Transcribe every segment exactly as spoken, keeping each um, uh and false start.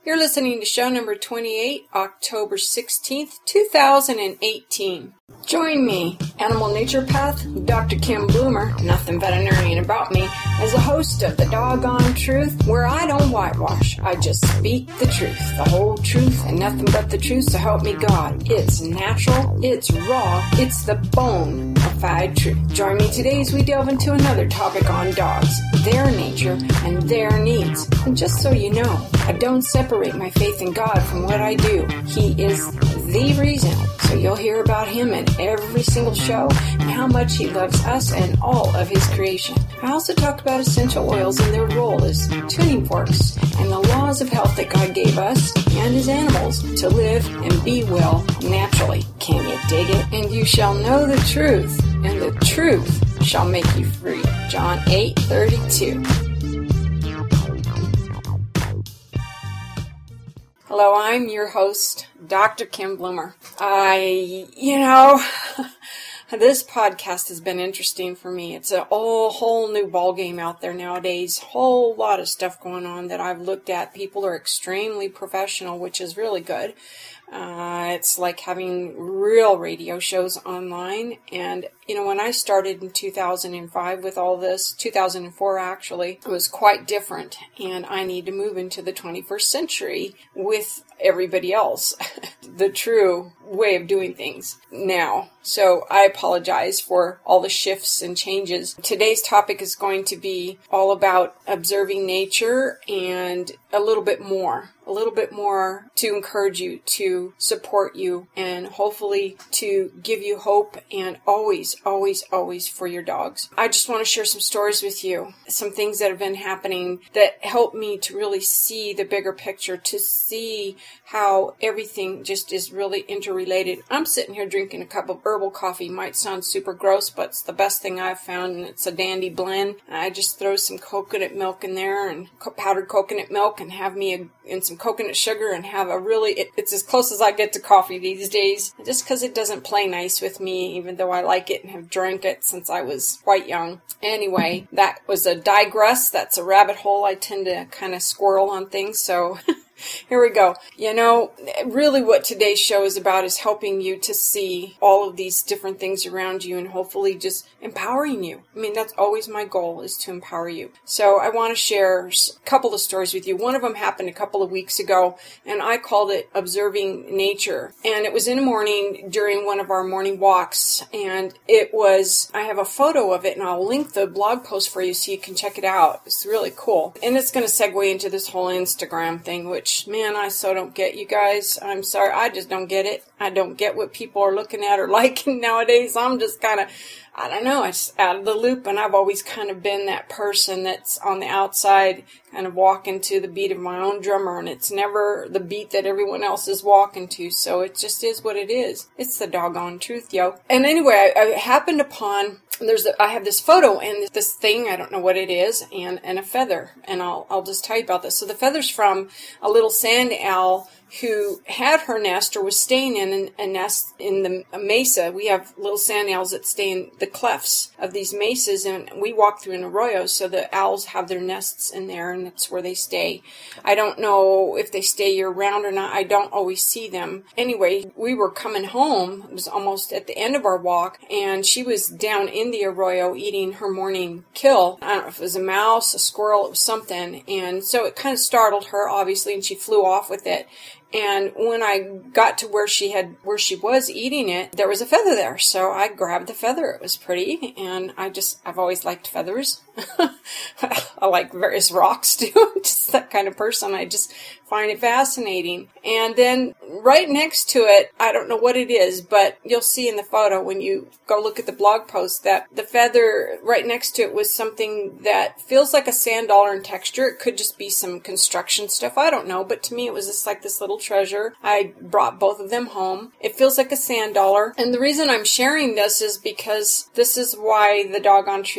You're listening to show number twenty-eight, October sixteenth, two thousand eighteen. Join me, Animal Naturopath, Doctor Kim Bloomer, nothing veterinarian about me, as a host of The Doggone Truth, where I don't whitewash. I just speak the truth, the whole truth, and nothing but the truth, so help me God. It's natural, it's raw, it's the bone of fied truth. Join me today as we delve into another topic on dogs, their nature, and their needs. And just so you know, I don't separate my faith in God from what I do. He is the reason. So you'll hear about him in every single show and how much he loves us and all of his creation. I also talk about essential oils and their role as tuning forks and the laws of health that God gave us and his animals to live and be well naturally. Can you dig it? And you shall know the truth, and the truth shall make you free. John eight thirty-two. Hello, I'm your host, Doctor Kim Bloomer. I, you know, this podcast has been interesting for me. It's a whole, whole new ballgame out there nowadays. Whole lot of stuff going on that I've looked at. People are extremely professional, which is really good. Uh, it's like having real radio shows online. And, you know, when I started in two thousand five with all this, two thousand four actually, it was quite different. And I need to move into the twenty-first century with everybody else, the true way of doing things now. So I apologize for all the shifts and changes. Today's topic is going to be all about observing nature and a little bit more, a little bit more to encourage you, to support you, and hopefully to give you hope, and always, always, always for your dogs. I just want to share some stories with you, some things that have been happening that help me to really see the bigger picture, to see how everything just is really interrelated. I'm sitting here drinking a cup of herbal coffee. Might sound super gross, but it's the best thing I've found, and it's a dandy blend. I just throw some coconut milk in there and powdered coconut milk and have me a, and some coconut sugar and have a really, it, it's as close as I get to coffee these days, just because it doesn't play nice with me, even though I like it and have drank it since I was quite young. Anyway, that was a digress. That's a rabbit hole. I tend to kind of squirrel on things, so... Here we go. You know, really what today's show is about is helping you to see all of these different things around you and hopefully just empowering you. I mean, that's always my goal, is to empower you. So I want to share a couple of stories with you. One of them happened a couple of weeks ago, and I called it Observing Nature. And it was in the morning during one of our morning walks, and it was, I have a photo of it, and I'll link the blog post for you so you can check it out. It's really cool. And it's going to segue into this whole Instagram thing, which man, I so don't get, you guys. I'm sorry. I just don't get it. I don't get what people are looking at or liking nowadays. I'm just kind of, I don't know, it's out of the loop. And I've always kind of been that person that's on the outside, kind of walking to the beat of my own drummer. And it's never the beat that everyone else is walking to. So it just is what it is. It's the doggone truth, yo. And anyway, I, I happened upon... There's a, I have this photo and this thing, I don't know what it is, and, and a feather. And I'll I'll just tell you about this. So the feather's from a little sand owl who had her nest or was staying in a nest in the mesa. We have little sand owls that stay in the clefts of these mesas, and we walk through an arroyo, so the owls have their nests in there, and that's where they stay. I don't know if they stay year-round or not. I don't always see them. Anyway, we were coming home. It was almost at the end of our walk, and she was down in the arroyo eating her morning kill. I don't know if it was a mouse, a squirrel, it was something, and so it kind of startled her, obviously, and she flew off with it. And when I got to where she had, where she was eating it, there was a feather there. So I grabbed the feather. It was pretty. And I just, I've always liked feathers. I like various rocks too. I'm just that kind of person. I just find it fascinating. And then right next to it, I don't know what it is, but you'll see in the photo when you go look at the blog post that the feather right next to it was something that feels like a sand dollar in texture. It could just be some construction stuff. I don't know. But to me, it was just like this little treasure. I brought both of them home. It feels like a sand dollar. And the reason I'm sharing this is because this is why the Doggone Truth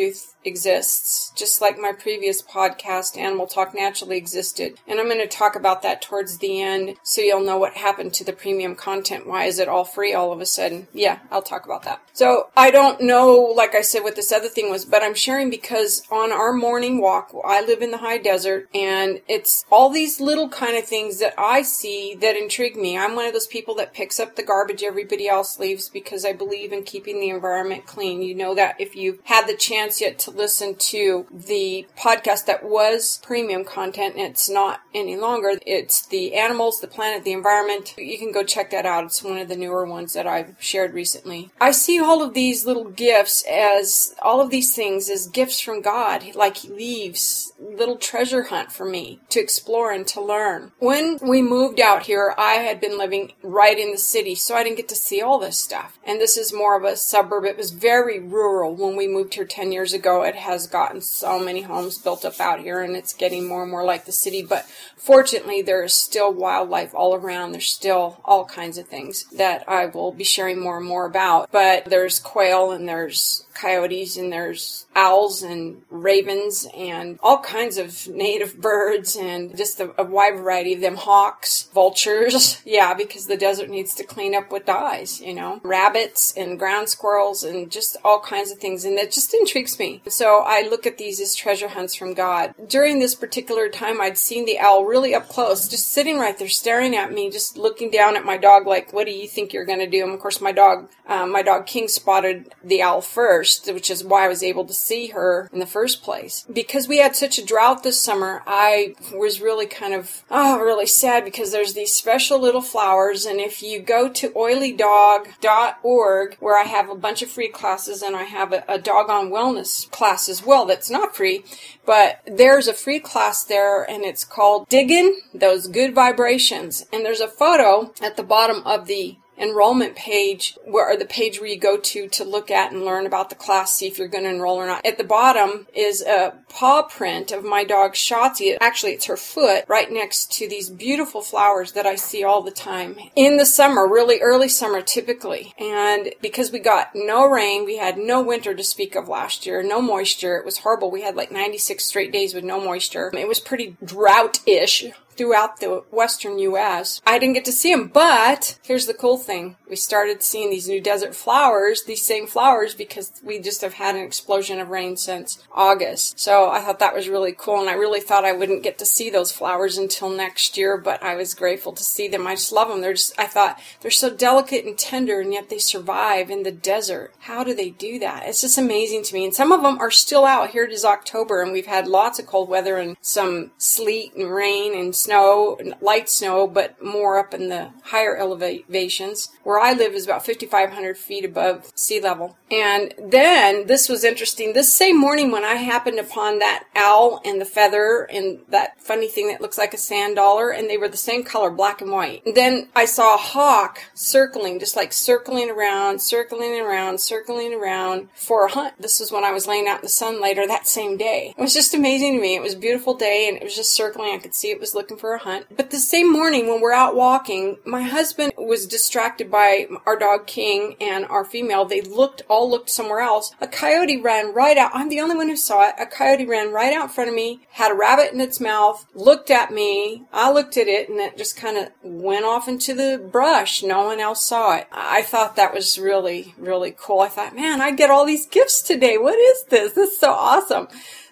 exists, just like my previous podcast, Animal Talk Naturally, existed. And I'm going to talk about that towards the end so you'll know what happened to the premium content. Why is it all free all of a sudden? Yeah, I'll talk about that. So I don't know, like I said, what this other thing was, but I'm sharing because on our morning walk, I live in the high desert, and it's all these little kind of things that I see that intrigue me. I'm one of those people that picks up the garbage everybody else leaves because I believe in keeping the environment clean. You know that if you've had the chance yet to listen to the podcast that was premium content, and it's not any longer. It's the animals, the planet, the environment. You can go check that out. It's one of the newer ones that I've shared recently. I see all of these little gifts as, all of these things as gifts from God, like He leaves little treasure hunt for me to explore and to learn. When we moved out here, I had been living right in the city, so I didn't get to see all this stuff. And this is more of a suburb. It was very rural when we moved here ten years ago. It has gotten so many homes built up out here, and it's getting more and more like the city. But fortunately, there is still wildlife all around. There's still all kinds of things that I will be sharing more and more about. But there's quail, and there's coyotes, and there's owls and ravens and all kinds of native birds, and just a, a wide variety of them. Hawks, vultures, yeah, because the desert needs to clean up what dies, you know, rabbits and ground squirrels and just all kinds of things, and that just intrigues me. So I look at these as treasure hunts from God. During this particular time, I'd seen the owl really up close, just sitting right there staring at me, just looking down at my dog like, what do you think you're going to do? And of course, my dog, um, my dog King spotted the owl first, which is why I was able to see her in the first place. Because we had such a drought this summer, I was really kind of, oh, really sad, because there's these special little flowers, and if you go to oily dog dot org, where I have a bunch of free classes, and I have a, a doggone wellness class as well that's not free, but there's a free class there, and it's called Diggin' Those Good Vibrations, and there's a photo at the bottom of the enrollment page, where or the page where you go to to look at and learn about the class, see if you're going to enroll or not. At the bottom is a paw print of my dog Shotzi. Actually, it's her foot right next to these beautiful flowers that I see all the time in the summer, really early summer typically. And because we got no rain, we had no winter to speak of last year, no moisture. It was horrible. We had like ninety-six straight days with no moisture. It was pretty drought-ish throughout the western U S. I didn't get to see them, but here's the cool thing. We started seeing these new desert flowers, these same flowers, because we just have had an explosion of rain since August. So I thought that was really cool, and I really thought I wouldn't get to see those flowers until next year, but I was grateful to see them. I just love them. They're just, I thought, they're so delicate and tender, and yet they survive in the desert. How do they do that? It's just amazing to me. And some of them are still out. Here it is October, and we've had lots of cold weather and some sleet and rain and snow, light snow, but more up in the higher elevations. Where I live is about fifty-five hundred feet above sea level. And then, this was interesting, this same morning when I happened upon that owl and the feather and that funny thing that looks like a sand dollar, and they were the same color, black and white. And then I saw a hawk circling, just like circling around, circling around, circling around for a hunt. This is when I was laying out in the sun later that same day. It was just amazing to me. It was a beautiful day, and it was just circling. I could see it was looking for a hunt. But the same morning when we're out walking, my husband was distracted by our dog King and our female. They looked, all looked somewhere else. A coyote ran right out. I'm the only one who saw it. A coyote ran right out in front of me, had a rabbit in its mouth, looked at me. I looked at it, and it just kind of went off into the brush. No one else saw it. I thought that was really, really cool. I thought, man, I get all these gifts today. What is this? This is so awesome.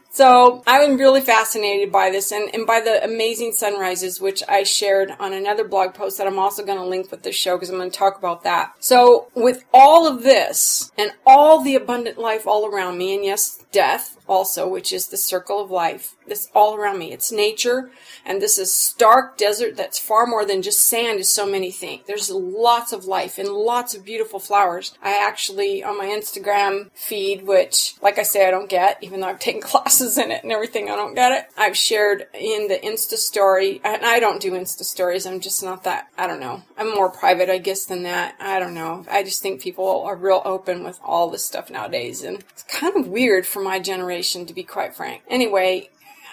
So I'm really fascinated by this, and, and by the amazing sunrises, which I shared on another blog post that I'm also going to link with this show, because I'm going to talk about that. So with all of this and all the abundant life all around me, and yes, death also, which is the circle of life, this all around me, it's nature, and this is stark desert that's far more than just sand, as so many think. There's lots of life and lots of beautiful flowers. I actually, on my Instagram feed, which, like I say, I don't get, even though I've taken classes in it and everything, I don't get it. I've shared in the Insta story, and I don't do Insta stories. I'm just not that, I don't know. I'm more private, I guess, than that. I don't know. I just think people are real open with all this stuff nowadays, and it's kind of weird for my generation, to be quite frank. Anyway,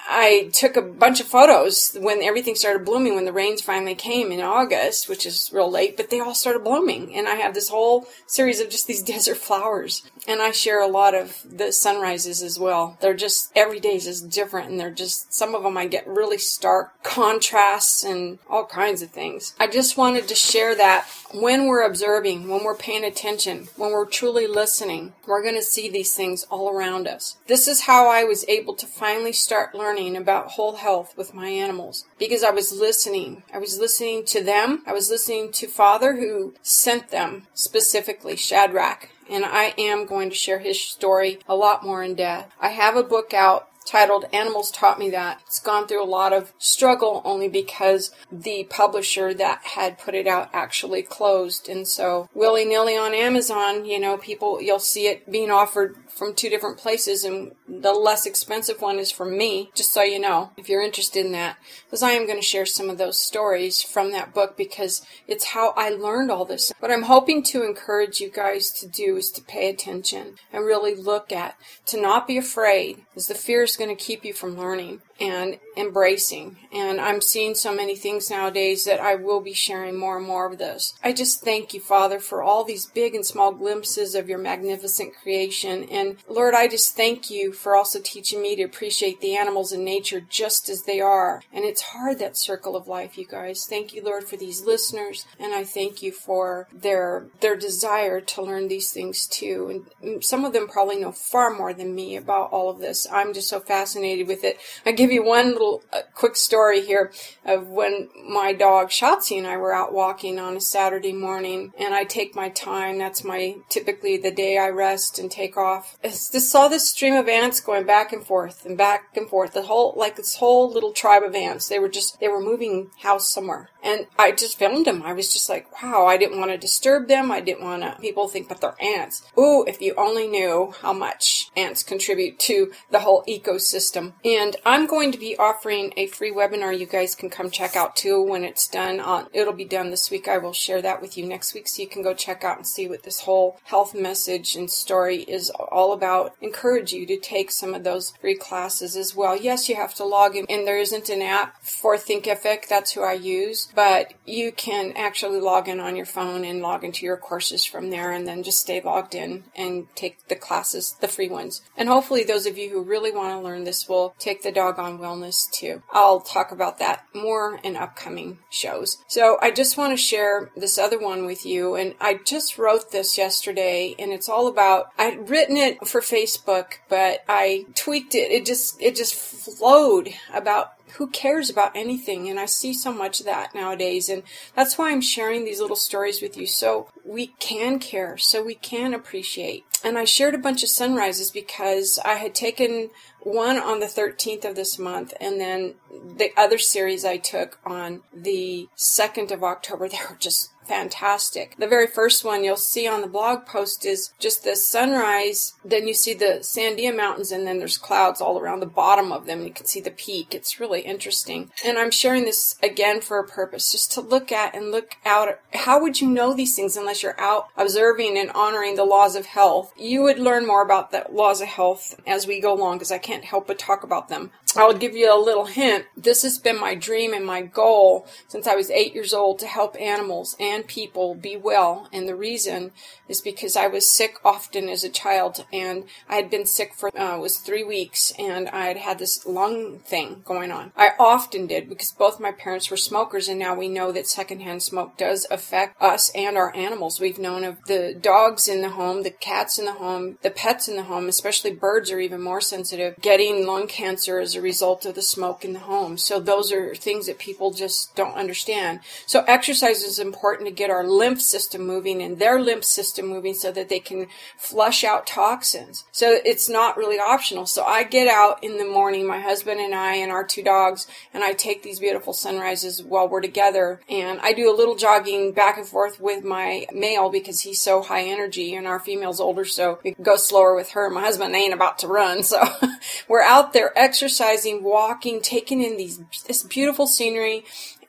I took a bunch of photos when everything started blooming, when the rains finally came in August, which is real late, but they all started blooming. And I have this whole series of just these desert flowers. And I share a lot of the sunrises as well. They're just, every day is just different. And they're just, some of them I get really stark contrasts and all kinds of things. I just wanted to share that when we're observing, when we're paying attention, when we're truly listening, we're going to see these things all around us. This is how I was able to finally start learning about whole health with my animals, because I was listening. I was listening to them. I was listening to Father, who sent them, specifically Shadrach. And I am going to share his story a lot more in depth. I have a book out titled Animals Taught Me That. It's gone through a lot of struggle only because the publisher that had put it out actually closed. And so willy-nilly on Amazon, you know, people, you'll see it being offered from two different places, and the less expensive one is from me, just so you know, if you're interested in that, because I am going to share some of those stories from that book, because it's how I learned all this. What I'm hoping to encourage you guys to do is to pay attention and really look at, to not be afraid, because the fear is going to keep you from learning and embracing. And I'm seeing so many things nowadays that I will be sharing more and more of this. I just thank you, Father, for all these big and small glimpses of your magnificent creation. And Lord, I just thank you for also teaching me to appreciate the animals in nature just as they are. And it's hard, that circle of life, you guys. Thank you, Lord, for these listeners. And I thank you for their their desire to learn these things too. And some of them probably know far more than me about all of this. I'm just so fascinated with it. I give you one little uh, quick story here of when my dog Shotzi and I were out walking on a Saturday morning, and I take my time. That's my typically the day I rest and take off. I just saw this stream of ants going back and forth and back and forth. The whole like this whole little tribe of ants. They were just they were moving house somewhere, and I just filmed them. I was just like, wow. I didn't want to disturb them. I didn't want to people think that they're ants. Ooh, if you only knew how much ants contribute to the whole ecosystem. And I'm going to be offering a free webinar you guys can come check out too when it's done. On, it'll be done this week. I will share that with you next week, so you can go check out and see what this whole health message and story is all about. Encourage you to take some of those free classes as well. Yes, you have to log in, and there isn't an app for Thinkific. That's who I use, but you can actually log in on your phone and log into your courses from there, and then just stay logged in and take the classes, the free ones. And hopefully those of you who really want to learn this will take the doggone wellness too. I'll talk about that more in upcoming shows. So I just want to share this other one with you, and I just wrote this yesterday, and it's all about, I'd written it for Facebook, but I tweaked it. It just, it just flowed about who cares about anything, and I see so much of that nowadays, and that's why I'm sharing these little stories with you, so we can care, so we can appreciate. And I shared a bunch of sunrises because I had taken one on the thirteenth of this month, and then the other series I took on the second of October. They were just fantastic. The very first one you'll see on the blog post is just the sunrise. Then you see the Sandia Mountains, and then there's clouds all around the bottom of them. You can see the peak. It's really interesting. And I'm sharing this again for a purpose, just to look at and look out. How would you know these things unless you're out observing and honoring the laws of health? You would learn more about the laws of health as we go along, because I can't help but talk about them. I'll give you a little hint. This has been my dream and my goal since I was eight years old, to help animals and people be well. And the reason is because I was sick often as a child, and I had been sick for, uh, it was three weeks, and I had had this lung thing going on. I often did, because both my parents were smokers, and now we know that secondhand smoke does affect us and our animals. We've known of the dogs in the home, the cats in the home, the pets in the home, especially birds are even more sensitive, getting lung cancer as a result of the smoke in the home. So those are things that people just don't understand. So exercise is important to get our lymph system moving and their lymph system moving so that they can flush out toxins. So it's not really optional. So I get out in the morning, my husband and I and our two dogs, and I take these beautiful sunrises while we're together. And I do a little jogging back and forth with my male because he's so high energy, and our female's older, so we go slower with her. My husband ain't about to run. So we're out there exercising, walking, taking in these this beautiful scenery.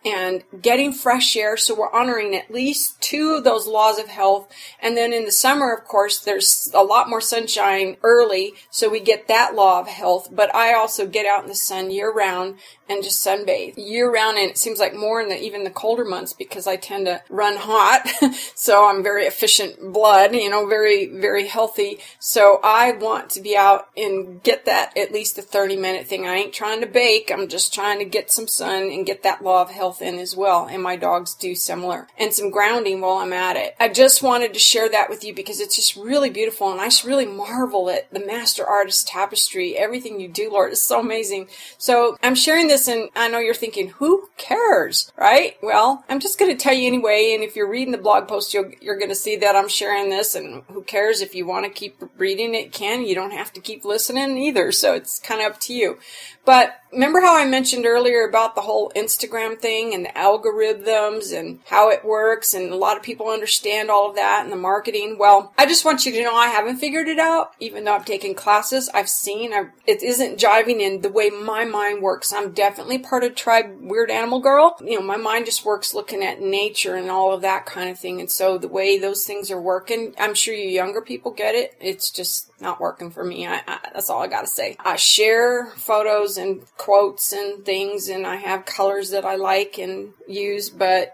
and getting fresh air. So we're honoring at least two of those laws of health. And then in the summer, of course, there's a lot more sunshine early, so we get that law of health. But I also get out in the sun year round and just sunbathe year round. And it seems like more in the, even the colder months, because I tend to run hot. So I'm very efficient blood, you know, very, very healthy. So I want to be out and get that at least a thirty minute thing. I ain't trying to bake. I'm just trying to get some sun and get that law of health in as well. And my dogs do similar, and some grounding while I'm at it. I just wanted to share that with you because it's just really beautiful. And I just really marvel at the master artist tapestry. Everything you do, Lord, is so amazing. So I'm sharing this, and I know you're thinking, who cares, right? Well, I'm just going to tell you anyway. And if you're reading the blog post, you'll, you're going to see that I'm sharing this, and who cares? If you want to keep reading it, can. You don't have to keep listening either. So it's kind of up to you. But remember how I mentioned earlier about the whole Instagram thing and the algorithms and how it works, and a lot of people understand all of that and the marketing? Well, I just want you to know I haven't figured it out, even though I've taken classes. I've seen I've, it isn't jiving in the way my mind works. I'm definitely part of Tribe Weird Animal Girl. You know, my mind just works looking at nature and all of that kind of thing. And so the way those things are working, I'm sure you younger people get it. It's just not working for me. I, I, that's all I got to say. I share photos and quotes and things, and I have colors that I like and use, but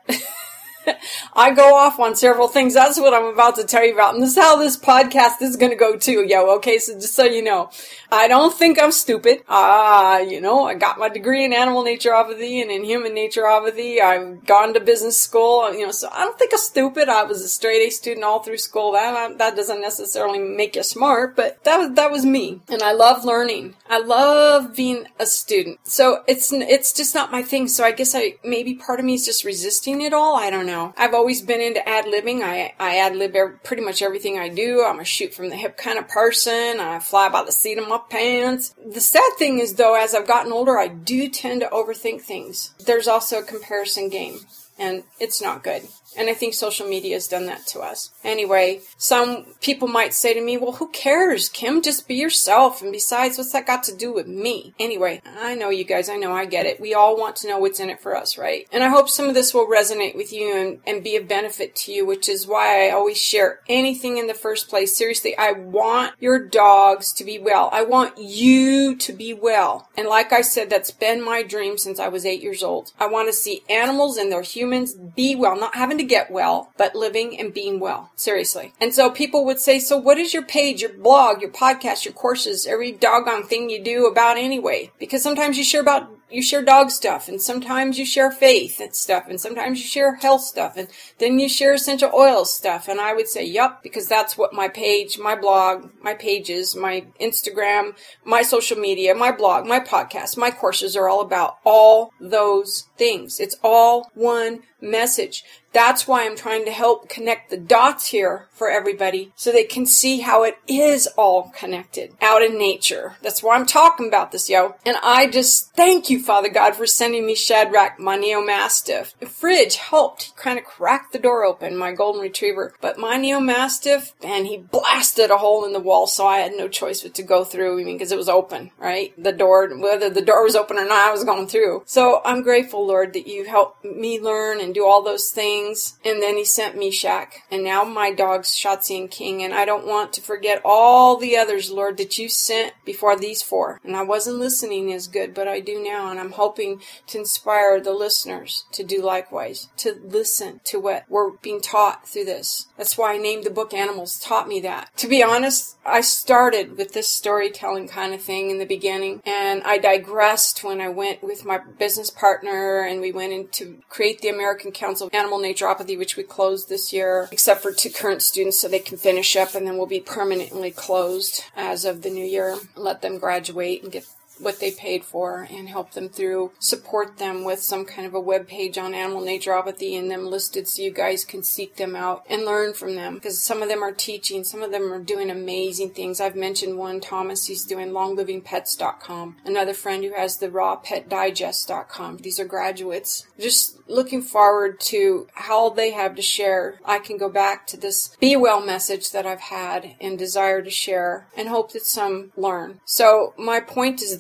I go off on several things. That's what I'm about to tell you about. And this is how this podcast is going to go too, yo. Okay, so just so you know, I don't think I'm stupid. Ah, uh, you know, I got my degree in animal naturopathy and in human naturopathy. I've gone to business school, you know, so I don't think I'm stupid. I was a straight A student all through school. That that doesn't necessarily make you smart, but that was that was me. And I love learning. I love being a student. So it's it's just not my thing. So I guess I maybe part of me is just resisting it all. I don't know. I've always been into ad-libbing. I, I ad-lib every, pretty much everything I do. I'm a shoot-from-the-hip kind of person. I fly by the seat of my pants. The sad thing is, though, as I've gotten older, I do tend to overthink things. There's also a comparison game, and it's not good. And I think social media has done that to us. Anyway, some people might say to me, well, who cares, Kim? Just be yourself. And besides, what's that got to do with me? Anyway, I know you guys. I know I get it. We all want to know what's in it for us, right? And I hope some of this will resonate with you and, and be of benefit to you, which is why I always share anything in the first place. Seriously, I want your dogs to be well. I want you to be well. And like I said, that's been my dream since I was eight years old. I want to see animals and their humans be well, not having to get well, but living and being well. Seriously. And so people would say, so what is your page, your blog, your podcast, your courses, every doggone thing you do about anyway? Because sometimes you share about you share dog stuff, and sometimes you share faith and stuff, and sometimes you share health stuff, and then you share essential oils stuff. And I would say, yup, because that's what my page, my blog, my pages, my Instagram, my social media, my blog, my podcast, my courses are all about. All those things. It's all one message. That's why I'm trying to help connect the dots here for everybody so they can see how it is all connected out in nature. That's why I'm talking about this, yo. And I just thank you, Father God, for sending me Shadrach, my Neo-Mastiff. The fridge helped kind of crack the door open, my golden retriever. But my Neo-Mastiff, man, he blasted a hole in the wall, so I had no choice but to go through, I mean, because it was open, right? The door, whether the door was open or not, I was going through. So I'm grateful, Lord, that you helped me learn and do all those things. And then he sent me Shaq. And now my dogs, Shotzi and King. And I don't want to forget all the others, Lord, that you sent before these four. And I wasn't listening as good, but I do now. And I'm hoping to inspire the listeners to do likewise, to listen to what we're being taught through this. That's why I named the book Animals, taught me that. To be honest, I started with this storytelling kind of thing in the beginning. And I digressed when I went with my business partner and we went in to create the American Council of Animal Naturopathy, which we closed this year, except for two current students so they can finish up, and then we'll be permanently closed as of the new year. Let them graduate and get what they paid for and help them through, support them with some kind of a web page on animal naturopathy and them listed so you guys can seek them out and learn from them, because some of them are teaching, some of them are doing amazing things. I've mentioned one, Thomas, he's doing long living pets dot com, another friend who has the raw pet digest dot com. These are graduates. Just looking forward to how they have to share. I can go back to this Be Well message that I've had and desire to share and hope that some learn. So my point is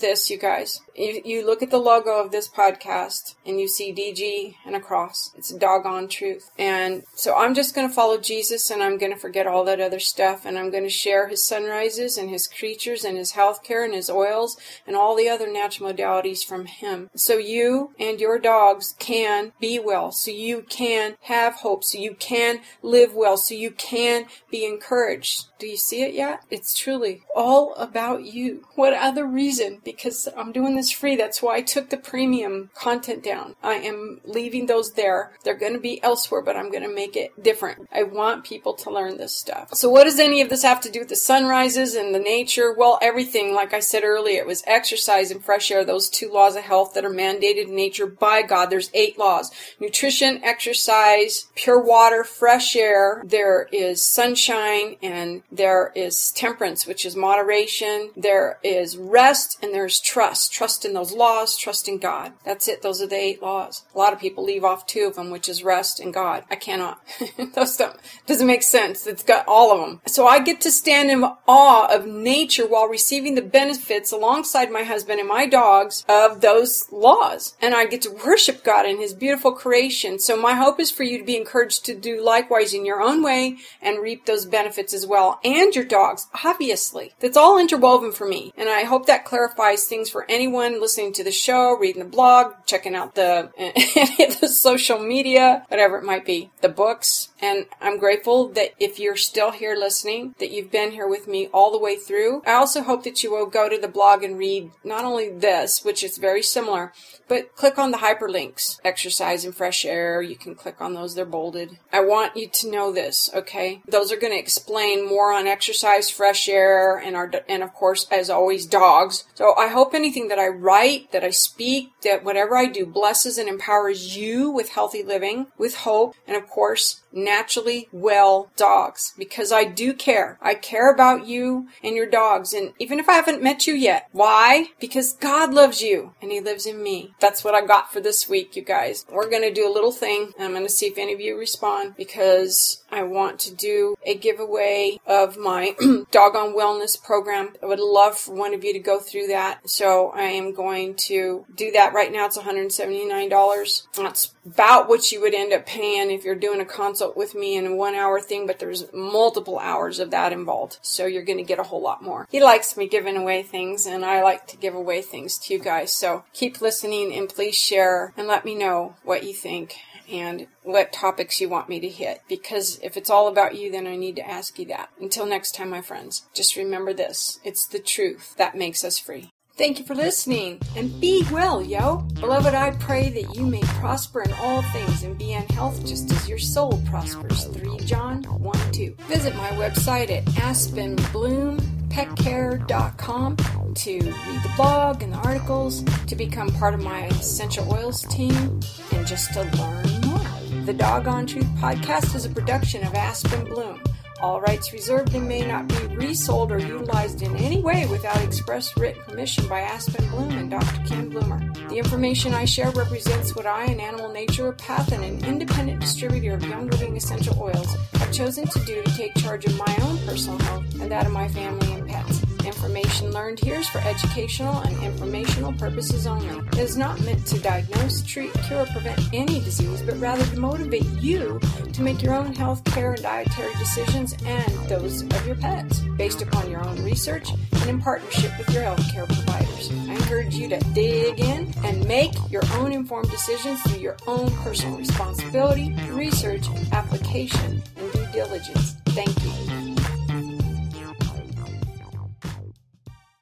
this, you guys. You, you look at the logo of this podcast and you see D G and a cross. It's a doggone truth. And so I'm just going to follow Jesus, and I'm going to forget all that other stuff, and I'm going to share his sunrises and his creatures and his healthcare and his oils and all the other natural modalities from him. So you and your dogs can be well, so you can have hope, so you can live well, so you can be encouraged. Do you see it yet? It's truly all about you. What other reason? Because I'm doing this free. That's why I took the premium content down. I am leaving those there. They're going to be elsewhere, but I'm going to make it different. I want people to learn this stuff. So what does any of this have to do with the sunrises and the nature? Well, everything. Like I said earlier, it was exercise and fresh air, those two laws of health that are mandated in nature by God. There's eight laws. Nutrition, exercise, pure water, fresh air. There is sunshine, and there is temperance, which is moderation. There is rest, and there's trust. Trust in those laws, trust in God. That's it. Those are the eight laws. A lot of people leave off two of them, which is rest and God. I cannot. Those don't, doesn't make sense. It's got all of them. So I get to stand in awe of nature while receiving the benefits alongside my husband and my dogs of those laws. And I get to worship God in his beautiful creation. So my hope is for you to be encouraged to do likewise in your own way and reap those benefits as well. And your dogs, obviously. That's all interwoven for me. And I hope that clarifies things for anyone listening to the show, reading the blog, checking out the, any of the social media, whatever it might be, the books. And I'm grateful that if you're still here listening, that you've been here with me all the way through. I also hope that you will go to the blog and read not only this, which is very similar, but click on the hyperlinks, exercise and fresh air. You can click on those. They're bolded. I want you to know this, okay? Those are going to explain more on exercise, fresh air, and our, and of course, as always, dogs. So I hope anything that I write, that I speak, that whatever I do blesses and empowers you with healthy living, with hope, and of course, naturally well dogs, because I do care. I care about you and your dogs, and even if I haven't met you yet. Why? Because God loves you and he lives in me. That's what I got for this week, you guys. We're going to do a little thing. I'm going to see if any of you respond, because I want to do a giveaway of my Doggone Wellness program. I would love for one of you to go through that. So I am going to do that. Right now it's one hundred seventy-nine dollars. That's about what you would end up paying if you're doing a consult with me in a one hour thing, but there's multiple hours of that involved. So you're going to get a whole lot more. He likes me giving away things, and I like to give away things to you guys. So keep listening and please share and let me know what you think and what topics you want me to hit. Because if it's all about you, then I need to ask you that. Until next time, my friends, just remember this. It's the truth that makes us free. Thank you for listening, and be well, yo. Beloved, I pray that you may prosper in all things and be in health just as your soul prospers. three John one two. Visit my website at aspen bloom pet care dot com to read the blog and the articles, to become part of my essential oils team, and just to learn more. The Doggone Truth podcast is a production of Aspen Bloom. All rights reserved and may not be resold or utilized in any way without express written permission by Aspen Bloom and Doctor Kim Bloomer. The information I share represents what I, an Animal Naturopath and an independent distributor of Young Living essential oils, have chosen to do to take charge of my own personal health and that of my family and pets. Information learned here is for educational and informational purposes only. It is not meant to diagnose, treat, cure, or prevent any disease, but rather to motivate you to make your own health care and dietary decisions and those of your pets, based upon your own research and in partnership with your health care providers. I encourage you to dig in and make your own informed decisions through your own personal responsibility, research, application, and due diligence. Thank you.